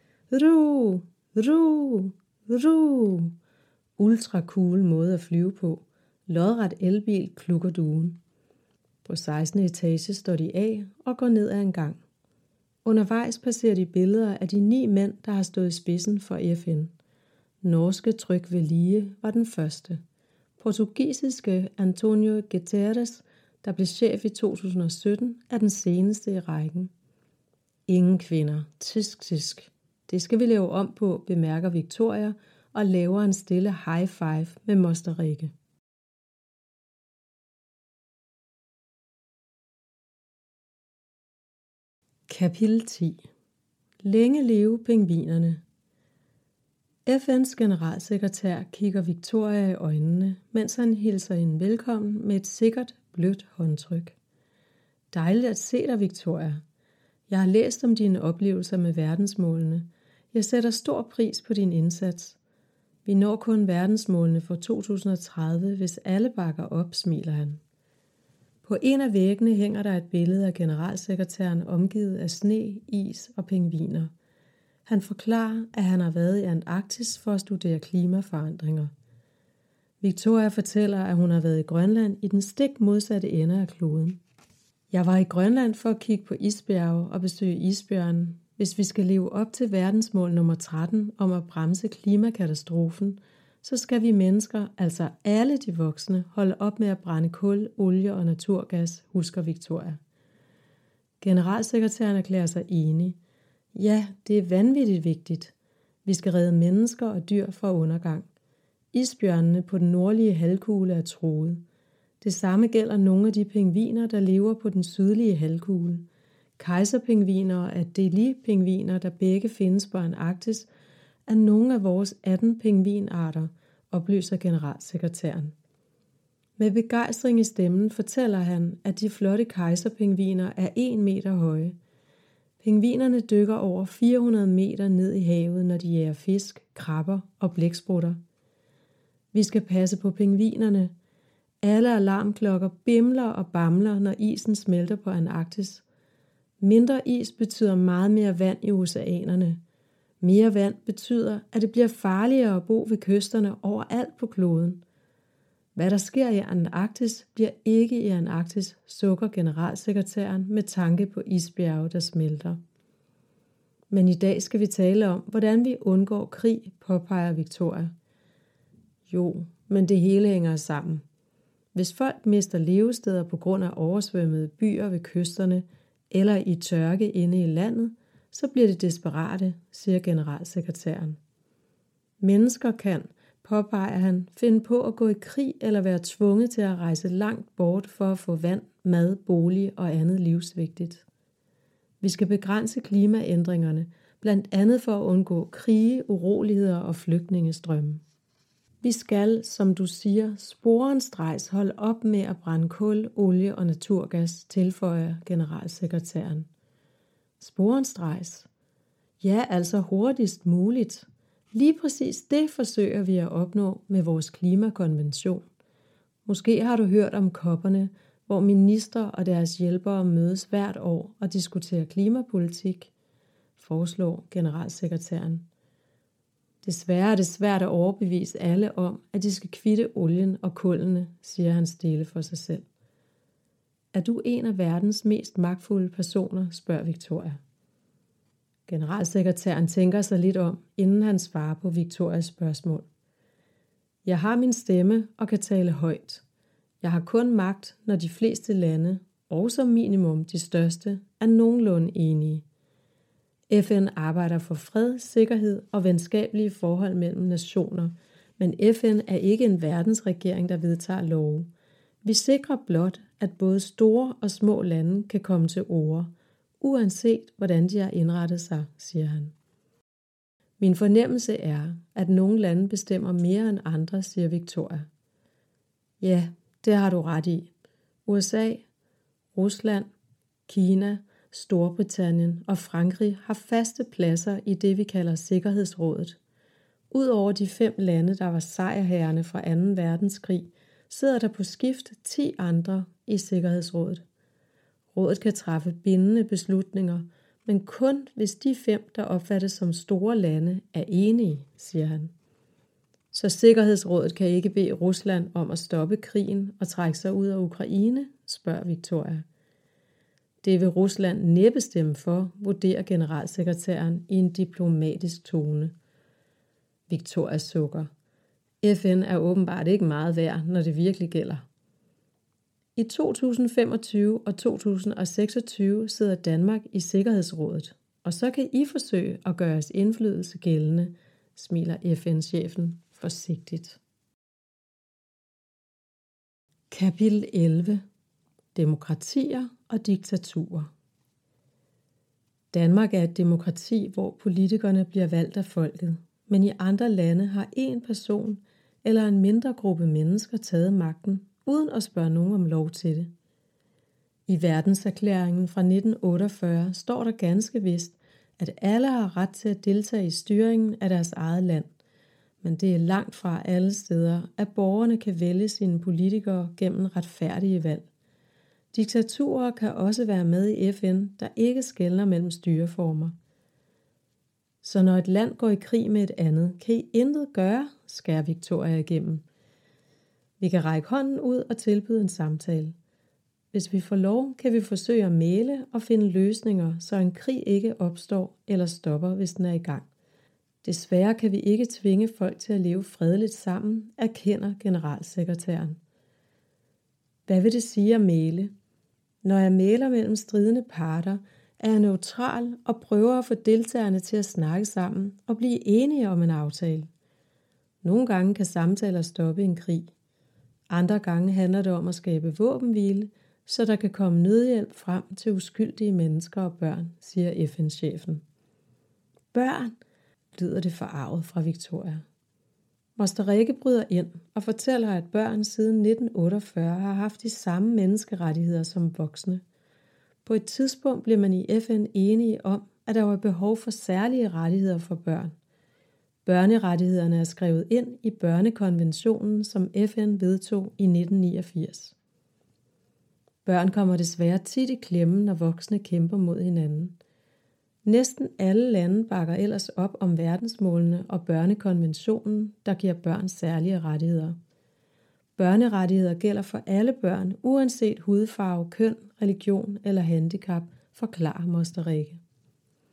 Ru. Ultra cool måde at flyve på. Lodret elbil klukker duen. På 16. etage står de af og går ned ad en gang. Undervejs passerer de billeder af de 9 mænd, der har stået i spidsen for FN. Norske Trygve Lie var den første. Portugisiske Antonio Guterres, der blev chef i 2017, er den seneste i rækken. Ingen kvinder. Tisk. Det skal vi lave om på, bemærker Victoria og laver en stille high five med moster Rikke. Kapitel 10. Længe leve pingvinerne. FN's generalsekretær kigger Victoria i øjnene, mens han hilser hende velkommen med et sikkert, blødt håndtryk. Dejligt at se dig, Victoria. Jeg har læst om dine oplevelser med verdensmålene. Jeg sætter stor pris på din indsats. Vi når kun verdensmålene for 2030, hvis alle bakker op, smiler han. På en af væggene hænger der et billede af generalsekretæren omgivet af sne, is og pingviner. Han forklarer, at han har været i Antarktis for at studere klimaforandringer. Victoria fortæller, at hun har været i Grønland i den stik modsatte ende af kloden. Jeg var i Grønland for at kigge på isbjerge og besøge isbjørnen. Hvis vi skal leve op til verdensmål nummer 13 om at bremse klimakatastrofen, så skal vi mennesker, altså alle de voksne, holde op med at brænde kul, olie og naturgas, husker Victoria. Generalsekretæren erklærer sig enig. Ja, det er vanvittigt vigtigt. Vi skal redde mennesker og dyr fra undergang. Isbjørnene på den nordlige halvkugle er truet. Det samme gælder nogle af de pingviner, der lever på den sydlige halvkugle. Kejserpingviner og Adelie-pingviner, der begge findes på Antarktis, er nogle af vores 18 pingvinarter, oplyser generalsekretæren. Med begejstring i stemmen fortæller han, at de flotte kejserpingviner er 1 meter høje. Pingvinerne dykker over 400 meter ned i havet, når de jager fisk, krabber og blæksprutter. Vi skal passe på pingvinerne. Alle alarmklokker bimler og bamler, når isen smelter på Antarktis. Mindre is betyder meget mere vand i oceanerne. Mere vand betyder, at det bliver farligere at bo ved kysterne overalt på kloden. Hvad der sker i Antarktis, bliver ikke i Antarktis, sukker generalsekretæren med tanke på isbjerge, der smelter. Men i dag skal vi tale om, hvordan vi undgår krig, påpeger Victoria. Jo, men det hele hænger sammen. Hvis folk mister levesteder på grund af oversvømmede byer ved kysterne eller i tørke inde i landet, så bliver det desperate, siger generalsekretæren. Mennesker kan, påpeger han, finde på at gå i krig eller være tvunget til at rejse langt bort for at få vand, mad, bolig og andet livsvigtigt. Vi skal begrænse klimaændringerne, blandt andet for at undgå krige, uroligheder og flygtningestrømme. Vi skal, som du siger, sporenstrejs holde op med at brænde kul, olie og naturgas, tilføjer generalsekretæren. Sporenstrejs? Ja, altså hurtigst muligt. Lige præcis det forsøger vi at opnå med vores klimakonvention. Måske har du hørt om kopperne, hvor minister og deres hjælpere mødes hvert år og diskuterer klimapolitik, foreslår generalsekretæren. Desværre er det svært at overbevise alle om, at de skal kvitte olien og kullene, siger han stille for sig selv. Er du en af verdens mest magtfulde personer, spørger Victoria. Generalsekretæren tænker sig lidt om, inden han svarer på Victorias spørgsmål. Jeg har min stemme og kan tale højt. Jeg har kun magt, når de fleste lande, og som minimum de største, er nogenlunde enige. FN arbejder for fred, sikkerhed og venskabelige forhold mellem nationer, men FN er ikke en verdensregering, der vedtager love. Vi sikrer blot, at både store og små lande kan komme til orde, uanset hvordan de har indrettet sig, siger han. Min fornemmelse er, at nogle lande bestemmer mere end andre, siger Victoria. Ja, det har du ret i. USA, Rusland, Kina, Storbritannien og Frankrig har faste pladser i det, vi kalder Sikkerhedsrådet. Udover de 5 lande, der var sejrherrerne fra 2. verdenskrig, sidder der på skift 10 andre i Sikkerhedsrådet. Rådet kan træffe bindende beslutninger, men kun hvis de 5, der opfattes som store lande, er enige, siger han. Så Sikkerhedsrådet kan ikke bede Rusland om at stoppe krigen og trække sig ud af Ukraine, spørger Victoria. Det vil Rusland næppe stemme for, vurderer generalsekretæren i en diplomatisk tone. Victoria sukker. FN er åbenbart ikke meget værd, når det virkelig gælder. I 2025 og 2026 sidder Danmark i Sikkerhedsrådet, og så kan I forsøge at gøre jeres indflydelse gældende, smiler FN-chefen forsigtigt. Kapitel 11. Demokratier og diktaturer. Danmark er et demokrati, hvor politikerne bliver valgt af folket, men i andre lande har en person eller en mindre gruppe mennesker taget magten, uden at spørge nogen om lov til det. I verdenserklæringen fra 1948 står der ganske vist, at alle har ret til at deltage i styringen af deres eget land, men det er langt fra alle steder, at borgerne kan vælge sine politikere gennem retfærdige valg. Diktaturer kan også være med i FN, der ikke skelner mellem styreformer. Så når et land går i krig med et andet, kan I intet gøre, skærer Victoria igennem. Vi kan række hånden ud og tilbyde en samtale. Hvis vi får lov, kan vi forsøge at mægle og finde løsninger, så en krig ikke opstår eller stopper, hvis den er i gang. Desværre kan vi ikke tvinge folk til at leve fredeligt sammen, erkender generalsekretæren. Hvad vil det sige at mægle? Når jeg mægler mellem stridende parter, er jeg neutral og prøver at få deltagerne til at snakke sammen og blive enige om en aftale. Nogle gange kan samtaler stoppe en krig. Andre gange handler det om at skabe våbenhvile, så der kan komme nødhjælp frem til uskyldige mennesker og børn, siger FN-chefen. Børn, lyder det forarvet fra Victoria. Moster Rikke bryder ind og fortæller, at børn siden 1948 har haft de samme menneskerettigheder som voksne. På et tidspunkt blev man i FN enige om, at der var behov for særlige rettigheder for børn. Børnerettighederne er skrevet ind i børnekonventionen, som FN vedtog i 1989. Børn kommer desværre tit i klemme, når voksne kæmper mod hinanden. Næsten alle lande bakker ellers op om verdensmålene og børnekonventionen, der giver børn særlige rettigheder. Børnerettigheder gælder for alle børn, uanset hudfarve, køn, religion eller handicap, forklarer moster Rikke.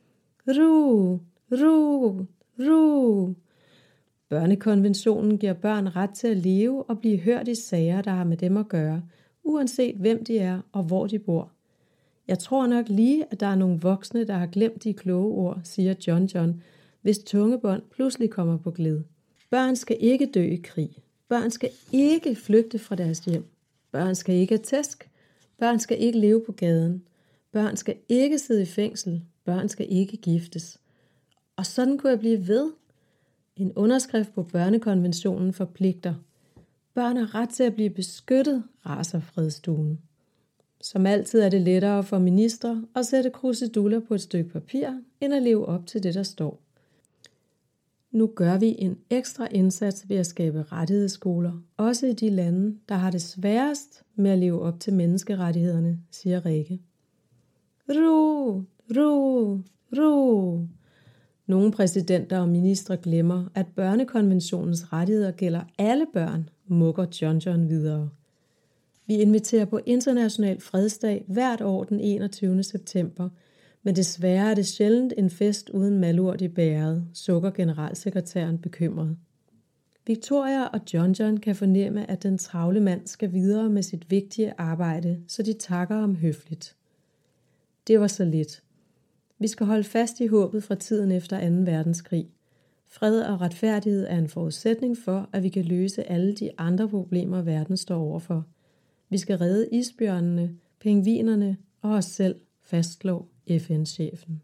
Ru, ru, ru. Børnekonventionen giver børn ret til at leve og blive hørt i sager, der har med dem at gøre, uanset hvem de er og hvor de bor. Jeg tror nok lige, at der er nogle voksne, der har glemt de kloge ord, siger John, hvis tungebånd pludselig kommer på glid. Børn skal ikke dø i krig. Børn skal ikke flygte fra deres hjem. Børn skal ikke have tæsk. Børn skal ikke leve på gaden. Børn skal ikke sidde i fængsel. Børn skal ikke giftes. Og sådan kunne jeg blive ved. En underskrift på børnekonventionen forpligter. Børn har ret til at blive beskyttet, raser Fredstuen. Som altid er det lettere for ministre at sætte kruseduller på et stykke papir, end at leve op til det, der står. Nu gør vi en ekstra indsats ved at skabe rettighedsskoler, også i de lande, der har det sværest med at leve op til menneskerettighederne, siger Rikke. Ro, ro, ro. Nogle præsidenter og ministre glemmer, at børnekonventionens rettigheder gælder alle børn, mukker John videre. Vi inviterer på International Fredsdag hvert år den 21. september, men desværre er det sjældent en fest uden malurt i bæret, sukker generalsekretæren bekymret. Victoria og John kan fornemme, at den travle mand skal videre med sit vigtige arbejde, så de takker ham høfligt. Det var så lidt. Vi skal holde fast i håbet fra tiden efter 2. verdenskrig. Fred og retfærdighed er en forudsætning for, at vi kan løse alle de andre problemer, verden står overfor. Vi skal redde isbjørnene, pingvinerne og os selv, fastslår FN-chefen.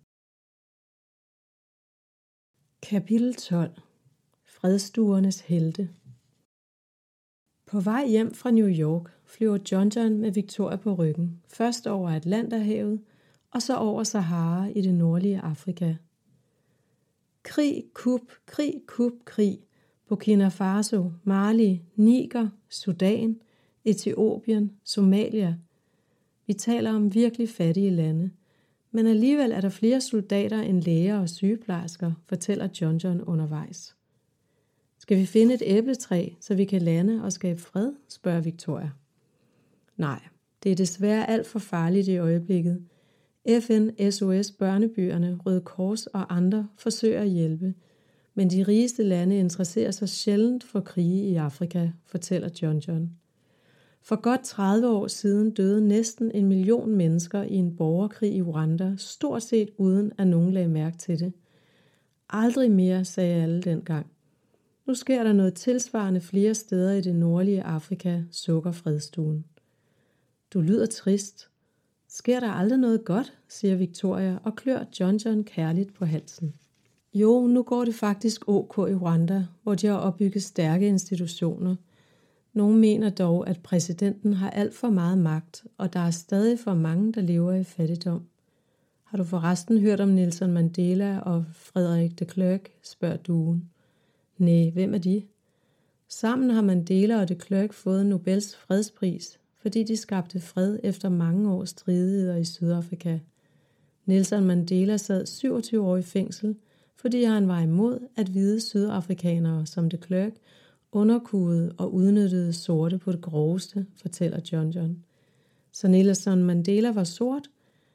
Kapitel 12. Fredstuernes helte. På vej hjem fra New York flyver John med Victoria på ryggen, først over Atlanterhavet og så over Sahara i det nordlige Afrika. Krig, krig, Burkina Faso, Mali, Niger, Sudan, Etiopien, Somalia. Vi taler om virkelig fattige lande, men alligevel er der flere soldater end læger og sygeplejersker, fortæller John undervejs. Skal vi finde et æbletræ, så vi kan lande og skabe fred, spørger Victoria. Nej, det er desværre alt for farligt i øjeblikket. FN, SOS, børnebyerne, Røde Kors og andre forsøger at hjælpe, men de rigeste lande interesserer sig sjældent for krige i Afrika, fortæller John. For godt 30 år siden døde næsten 1 million mennesker i en borgerkrig i Rwanda, stort set uden at nogen lagde mærke til det. Aldrig mere, sagde alle dengang. Nu sker der noget tilsvarende flere steder i det nordlige Afrika, sukker Fredstuen. Du lyder trist. Sker der aldrig noget godt, siger Victoria og klør John kærligt på halsen. Jo, nu går det faktisk OK i Rwanda, hvor de har opbygget stærke institutioner. Nogle mener dog, at præsidenten har alt for meget magt, og der er stadig for mange, der lever i fattigdom. Har du forresten hørt om Nelson Mandela og Frederik de Klerk, spørger duen. Næh, hvem er de? Sammen har Mandela og de Klerk fået Nobels fredspris, fordi de skabte fred efter mange års stridigheder i Sydafrika. Nelson Mandela sad 27 år i fængsel, fordi han var imod, at hvide sydafrikanere som de Klerk underkugede og udnyttede sorte på det groveste, fortæller John. Så Nelson Mandela var sort?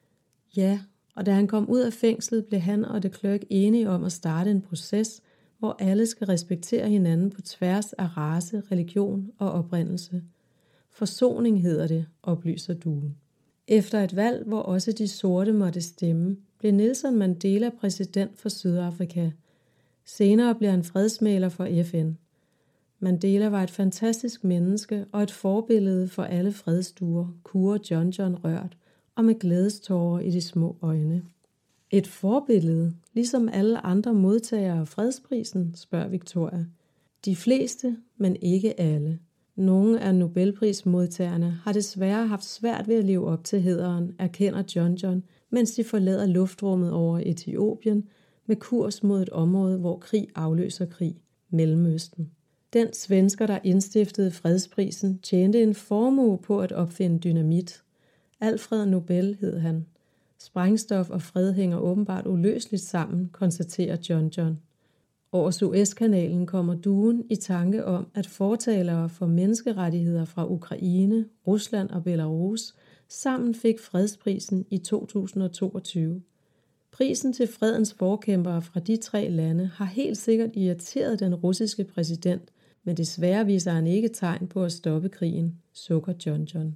Ja, og da han kom ud af fængslet, blev han og de Klerk enige om at starte en proces, hvor alle skal respektere hinanden på tværs af race, religion og oprindelse. Forsoning hedder det, oplyser duen. Efter et valg, hvor også de sorte måtte stemme, blev Nelson Mandela præsident for Sydafrika. Senere blev han fredsmægler for FN. Mandela var et fantastisk menneske og et forbillede for alle fredsduer, kurer John rørt og med glædestårer i de små øjne. Et forbillede, ligesom alle andre modtagere af fredsprisen, spørger Victoria. De fleste, men ikke alle. Nogle af Nobelprismodtagerne har desværre haft svært ved at leve op til hæderen, erkender John, mens de forlader luftrummet over Etiopien med kurs mod et område, hvor krig afløser krig, Mellemøsten. Den svensker, der indstiftede fredsprisen, tjente en formue på at opfinde dynamit. Alfred Nobel hed han. Sprængstof og fred hænger åbenbart uløseligt sammen, konstaterer John. Over Suezkanalen kommer duen i tanke om, at fortalere for menneskerettigheder fra Ukraine, Rusland og Belarus sammen fik fredsprisen i 2022. Prisen til fredens forkæmpere fra de 3 lande har helt sikkert irriteret den russiske præsident, men desværre viser han ikke tegn på at stoppe krigen, sukker John.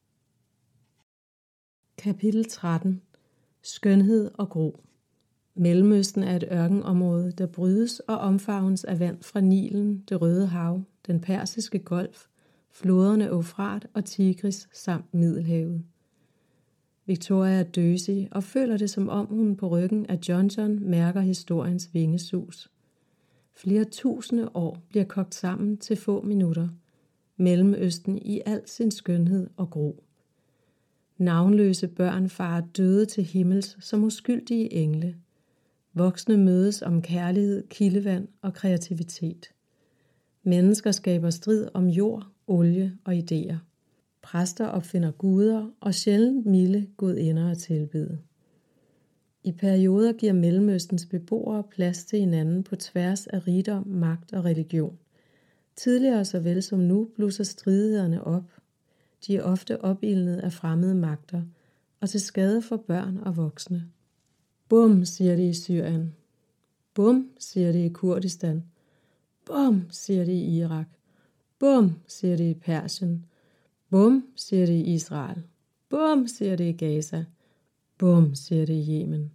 Kapitel 13. Skønhed og gro. Mellemøsten er et ørkenområde, der brydes og omfavnes af vand fra Nilen, det Røde Hav, den Persiske Golf, floderne Eufrat og Tigris samt Middelhavet. Victoria er døsig og føler det, som om hun på ryggen af John mærker historiens vingesus. Flere tusinde år bliver kogt sammen til få minutter. Mellemøsten i al sin skønhed og gro. Navnløse børn farer døde til himmels som uskyldige engle. Voksne mødes om kærlighed, kildevand og kreativitet. Mennesker skaber strid om jord, olie og idéer. Præster opfinder guder og sjældent milde gudinder at tilbede. I perioder giver Mellemøstens beboere plads til hinanden på tværs af rigdom, magt og religion. Tidligere såvel som nu blusser stridighederne op. De er ofte opildnet af fremmede magter og til skade for børn og voksne. Bum, siger det i Syrien. Bum, siger det i Kurdistan. Bum, siger det i Irak. Bum, siger det i Persien. Bum, siger det i Israel. Bum, siger det i Gaza. Bum, siger det i Yemen.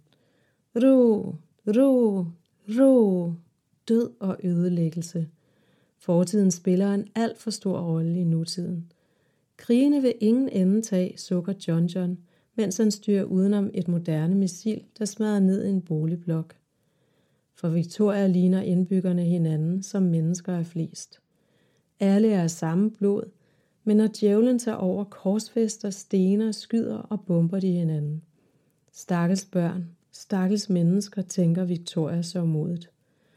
Ro, ro, ro. Død og ødelæggelse. Fortiden spiller en alt for stor rolle i nutiden. Krigene vil ingen ende tage, sukker John, mens han styrer udenom et moderne missil, der smadrer ned i en boligblok. For Victoria ligner indbyggerne hinanden, som mennesker er flest. Alle er af samme blod, men når djævlen tager over, korsfæster, stener, skyder og bomber de hinanden. Stakkels børn, stakkels mennesker, tænker Victoria så modigt.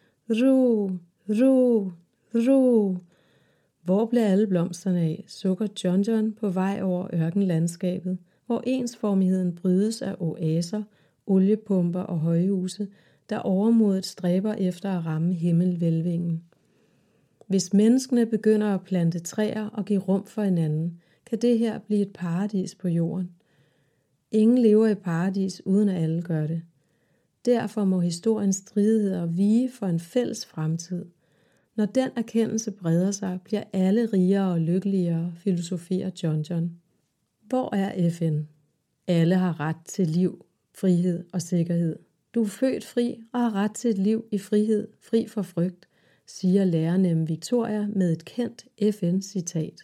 Ro, ro, ro. Hvor bliver alle blomsterne af, sukker John på vej over ørkenlandskabet, hvor ensformigheden brydes af oaser, oliepumper og højhuse, der overmodet stræber efter at ramme himmelvælvingen. Hvis menneskene begynder at plante træer og give rum for hinanden, kan det her blive et paradis på jorden. Ingen lever i paradis, uden at alle gør det. Derfor må historiens stridigheder vige for en fælles fremtid. Når den erkendelse breder sig, bliver alle rigere og lykkeligere, filosoferer John. Hvor er FN? Alle har ret til liv, frihed og sikkerhed. Du er født fri og har ret til et liv i frihed, fri for frygt, siger lærernemmen Victoria med et kendt FN-citat.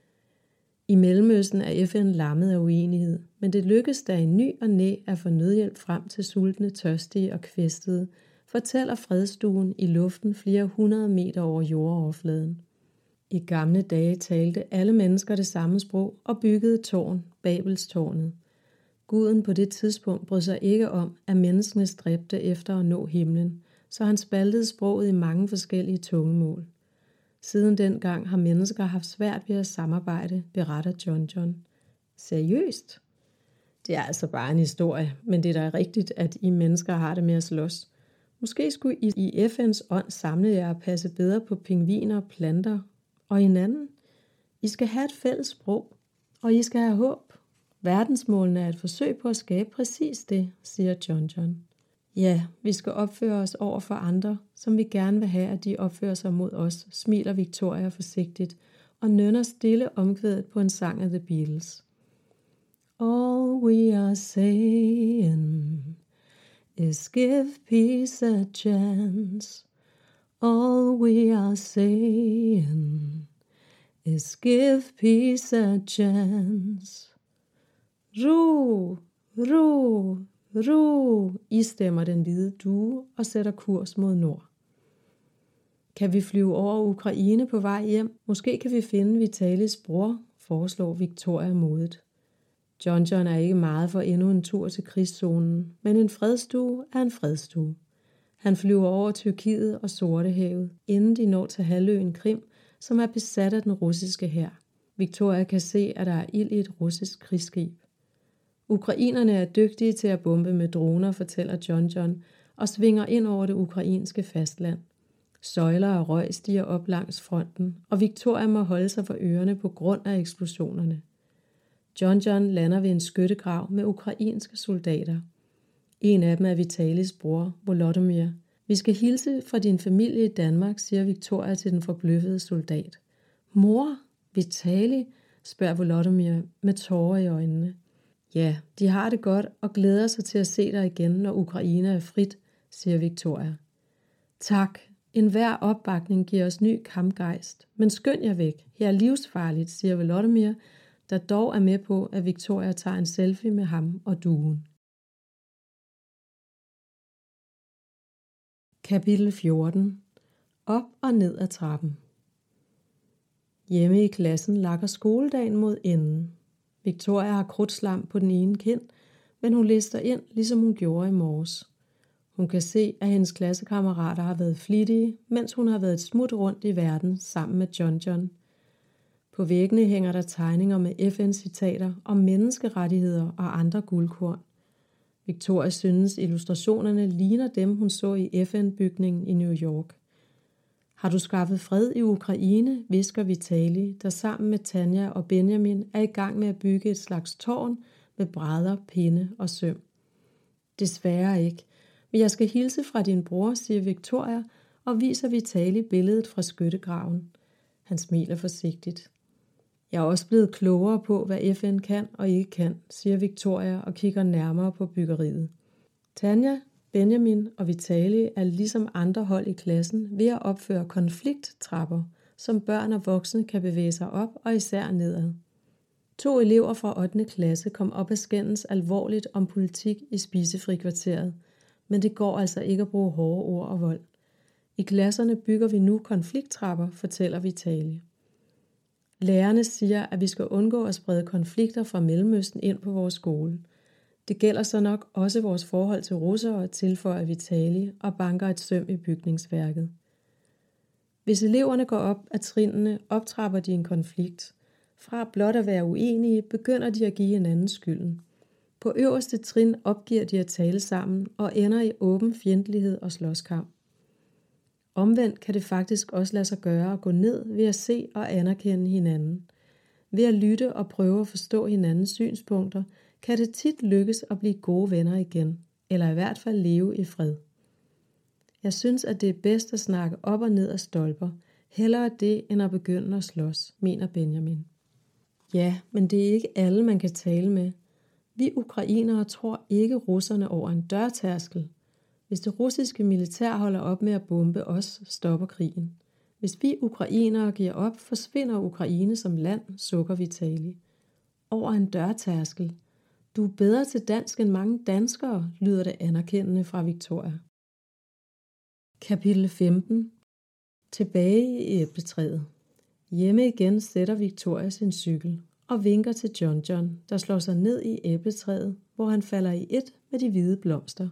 I Mellemøsten er FN lammet af uenighed, men det lykkes da i ny og næ at få nødhjælp frem til sultne, tørstige og kvæstede, fortæller fredstuen i luften flere 100 meter over jordoverfladen. I gamle dage talte alle mennesker det samme sprog og byggede tårn, Babelstårnet. Guden på det tidspunkt brød sig ikke om, at menneskene stræbte efter at nå himlen, så han spaltede sproget i mange forskellige tungemål. Siden dengang har mennesker haft svært ved at samarbejde, beretter John. Seriøst? Det er altså bare en historie, men det er da rigtigt, at I mennesker har det med at slås. Måske skulle I i FN's ånd samle jer og passe bedre på pingviner, planter og hinanden. I skal have et fælles sprog, og I skal have håb. Verdensmålene er et forsøg på at skabe præcis det, siger John. Ja, vi skal opføre os over for andre, som vi gerne vil have, at de opfører sig mod os, smiler Victoria forsigtigt og nynner stille omkvædet på en sang af The Beatles. All we are saying is give peace a chance. All we are saying is give peace a chance. Ro, ro, ro, istemmer den hvide due og sætter kurs mod nord. Kan vi flyve over Ukraine på vej hjem? Måske kan vi finde Vitalis bror, foreslår Victoria modigt. John er ikke meget for endnu en tur til krigszonen, men en fredstue er en fredstue. Han flyver over Tyrkiet og Sortehavet, inden de når til halvøen Krim, som er besat af den russiske hær. Victoria kan se, at der er ild i et russisk krigsskib. Ukrainerne er dygtige til at bombe med droner, fortæller John, og svinger ind over det ukrainske fastland. Søjler og røg stiger op langs fronten, og Victoria må holde sig for ørerne på grund af eksplosionerne. John lander ved en skyttegrav med ukrainske soldater. En af dem er Vitalis bror, Volodymyr. Vi skal hilse fra din familie i Danmark, siger Victoria til den forbløffede soldat. Mor, Vitali, spørger Volodymyr med tårer i øjnene. Ja, de har det godt og glæder sig til at se dig igen, når Ukraine er frit, siger Victoria. Tak. Enhver opbakning giver os ny kampgejst, men skynd jer væk. Her er livsfarligt, siger Volodymyr, der dog er med på, at Victoria tager en selfie med ham og duen. Kapitel 14. Op og ned ad trappen. Hjemme i klassen lakker skoledagen mod enden. Victoria har krudtslam på den ene kind, men hun lister ind, ligesom hun gjorde i morges. Hun kan se, at hendes klassekammerater har været flittige, mens hun har været et smut rundt i verden sammen med John. På væggene hænger der tegninger med FN-citater om menneskerettigheder og andre guldkorn. Victoria synes, illustrationerne ligner dem, hun så i FN-bygningen i New York. Har du skaffet fred i Ukraine, hvisker Vitali, der sammen med Tanja og Benjamin er i gang med at bygge et slags tårn med brædder, pinde og søm. Desværre ikke, men jeg skal hilse fra din bror, siger Victoria og viser Vitali billedet fra skyttegraven. Han smiler forsigtigt. Jeg er også blevet klogere på, hvad FN kan og ikke kan, siger Victoria og kigger nærmere på byggeriet. Tanja, Benjamin og Vitali er ligesom andre hold i klassen ved at opføre konflikttrapper, som børn og voksne kan bevæge sig op og især nedad. 2 elever fra 8. klasse kom op at skændes alvorligt om politik i spisefrikvarteret, men det går altså ikke at bruge hårde ord og vold. I klasserne bygger vi nu konflikttrapper, fortæller Vitali. Lærerne siger, at vi skal undgå at sprede konflikter fra Mellemøsten ind på vores skole. Det gælder så nok også vores forhold til russere, tilføjer Vitali og banker et søm i bygningsværket. Hvis eleverne går op ad trinene, optrapper de en konflikt. Fra blot at være uenige, begynder de at give hinanden skylden. På øverste trin opgiver de at tale sammen og ender i åben fjendtlighed og slåskamp. Omvendt kan det faktisk også lade sig gøre at gå ned ved at se og anerkende hinanden. Ved at lytte og prøve at forstå hinandens synspunkter, kan det tit lykkes at blive gode venner igen, eller i hvert fald leve i fred. Jeg synes, at det er bedst at snakke op og ned af stolper, hellere det end at begynde at slås, mener Benjamin. Ja, men det er ikke alle, man kan tale med. Vi ukrainere tror ikke russerne over en dørtærskel. Hvis det russiske militær holder op med at bombe os, stopper krigen. Hvis vi ukrainere giver op, forsvinder Ukraine som land, sukker Vitali. Over en dørtærskel. Du er bedre til dansk end mange danskere, lyder det anerkendende fra Victoria. Kapitel 15. Tilbage i æbletræet. Hjemme igen sætter Victoria sin cykel og vinker til John, der slår sig ned i æbletræet, hvor han falder i ét med de hvide blomster.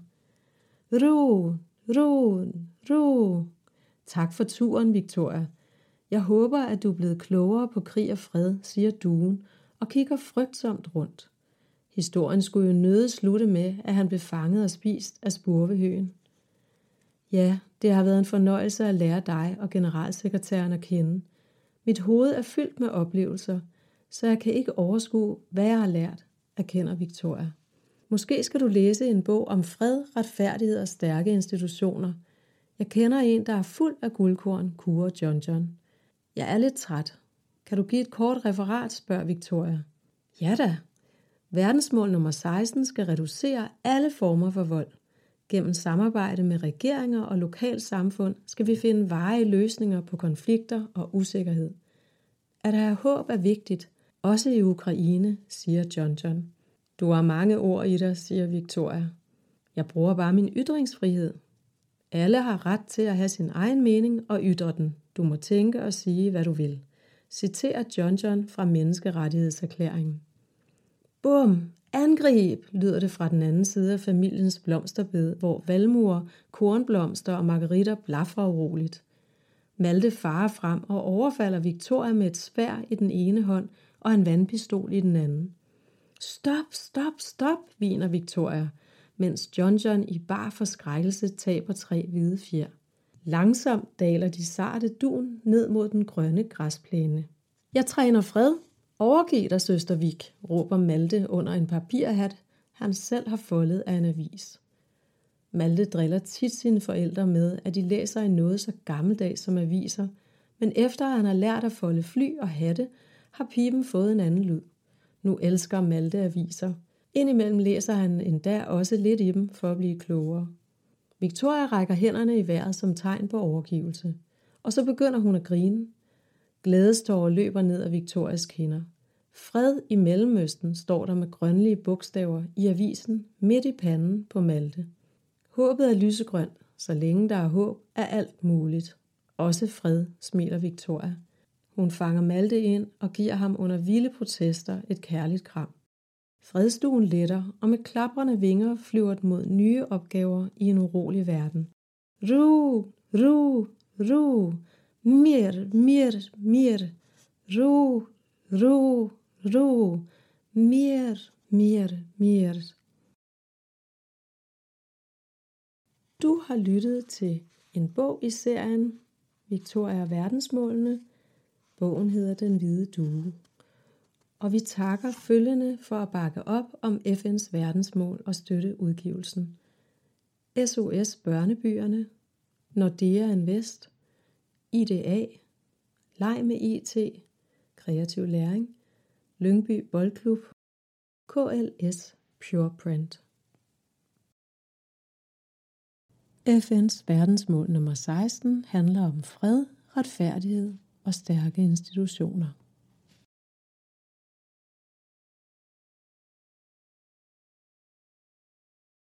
Ro. Tak for turen, Victoria. Jeg håber, at du er blevet klogere på krig og fred, siger duen og kigger frygtsomt rundt. Historien skulle jo nødig slutte med, at han blev fanget og spist af spurvehøen. Ja, det har været en fornøjelse at lære dig og generalsekretæren at kende. Mit hoved er fyldt med oplevelser, så jeg kan ikke overskue, hvad jeg har lært, erkender Victoria. Måske skal du læse en bog om fred, retfærdighed og stærke institutioner. Jeg kender en, der er fuld af guldkorn, kurer John. Jeg er lidt træt. Kan du give et kort referat, spørger Victoria. Ja da. Verdensmål nummer 16 skal reducere alle former for vold. Gennem samarbejde med regeringer og lokalsamfund skal vi finde varige løsninger på konflikter og usikkerhed. At have håb er vigtigt, også i Ukraine, siger John. Du har mange ord i dig, siger Victoria. Jeg bruger bare min ytringsfrihed. Alle har ret til at have sin egen mening og ytre den. Du må tænke og sige, hvad du vil. Citerer John fra menneskerettighedserklæringen. Bum! Angrib! Lyder det fra den anden side af familiens blomsterbed, hvor valmuer, kornblomster og margaritter blafrer uroligt. Malte farer frem og overfalder Victoria med et sværd i den ene hånd og en vandpistol i den anden. Stop, hviner Victoria, mens John i bar forskrækkelse taber 3 hvide fjer. Langsomt daler de sarte dun ned mod den grønne græsplæne. Jeg træner fred. Overgiv dig, søster Vik, råber Malte under en papirhat, han selv har foldet af en avis. Malte driller tit sine forældre med, at de læser i noget så gammeldags som aviser, men efter han har lært at folde fly og hatte, har piben fået en anden lyd. Nu elsker Malte aviser. Indimellem læser han endda også lidt i dem for at blive klogere. Victoria rækker hænderne i vejret som tegn på overgivelse, og så begynder hun at grine. Glædestårer løber ned ad Victorias kinder. Fred i Mellemøsten står der med grønlige bogstaver i avisen midt i panden på Malte. Håbet er lysegrønt, så længe der er håb, er alt muligt. Også fred, smiler Victoria. Hun fanger Malte ind og giver ham under vilde protester et kærligt kram. Fredstuen letter, og med klaprende vinger flyver den mod nye opgaver i en urolig verden. Ru, ru, ru, mir, mir, mir, ru, ru, ru, mir, mir, mir. Du har lyttet til en bog i serien Victoria og verdensmålene. Bogen hedder Den hvide due. Og vi takker følgende for at bakke op om FN's verdensmål og støtte udgivelsen. SOS Børnebyerne, Nordea Invest, IDA, Leg med IT, Kreativ Læring, Lyngby Boldklub, KLS Pureprint. FN's verdensmål nummer 16 handler om fred, retfærdighed og stærke institutioner.